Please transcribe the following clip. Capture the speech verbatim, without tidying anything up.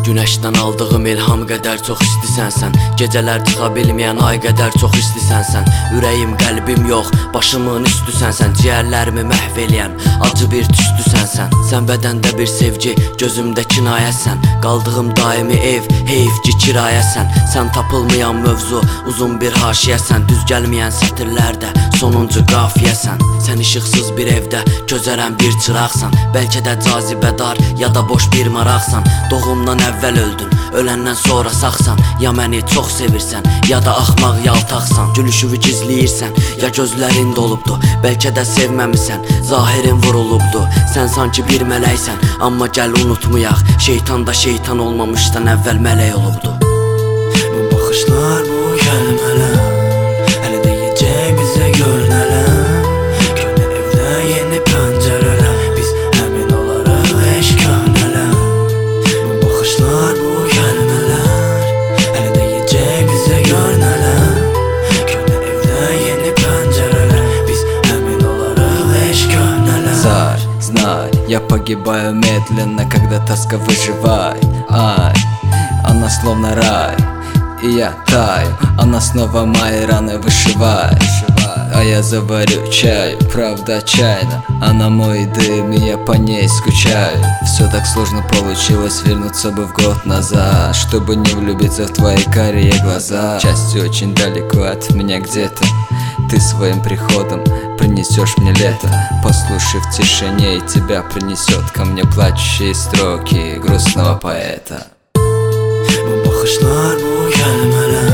Günəşdən aldığım ilham qədər çox istisən sən. Gecələr çıxa bilməyən ay qədər çox istisən sən. Ürəyim, qəlbim yox, başımın üstüsən sən. Ciyərlərimi məhv eləyən acı bir tüstüsən sən. Sən bədəndə bir sevgi, gözümdə kinayəsən. Qaldığım daimi ev, heyf ki kirayəsən. Sən tapılmayan mövzu, uzun bir haşiyəsən. Düz gəlməyən sətirlərdə sonuncu qafiyəsən. Sən işıqsız bir evdə közərən bir çıraqsan. Bəlkə də cazibədar ya da boş bir maraqsan. Doğumdan əvvəl öldün, öləndən sonra sağsan. Ya məni çox sevirsən, ya da axmaq yaltaqsan. Gülüşüvü gizləyirsən, ya gözlərin dolubdu. Bəlkə də sevməmisən, zahirin vurulubdu. Sən sanki bir mələksən, amma gəl unutmayaq. Şeytan da şeytan olmamışdan əvvəl mələk olubdu. Bu baxışlar, bu kəlmələr hələ deyəcək bizə gör nələr. Köhnə evdə yeni pəncərələr, biz həmin olaraq eşkanələr. Bu baxışlar, bu kəlmələr hələ deyəcək bizə gör nələr. Köhnə evdə yeni pəncərələr, biz həmin olaraq eşkanələr. Царь, знай, я погибаю медленно, когда тоска выживает. Ай, она словно рай, и я таю, она снова мои раны вышивает. А я заварю чай, правда отчаянно. Она мой дым, и я по ней скучаю. Все так сложно получилось, вернуться бы в год назад, чтобы не влюбиться в твои карие глаза. Счастье очень далеко от меня где-то. Ты своим приходом принесешь мне лето. Послушай в тишине, и тебя принесет ко мне плачущие строки грустного поэта. Bu baxışlar, bu kəlmələr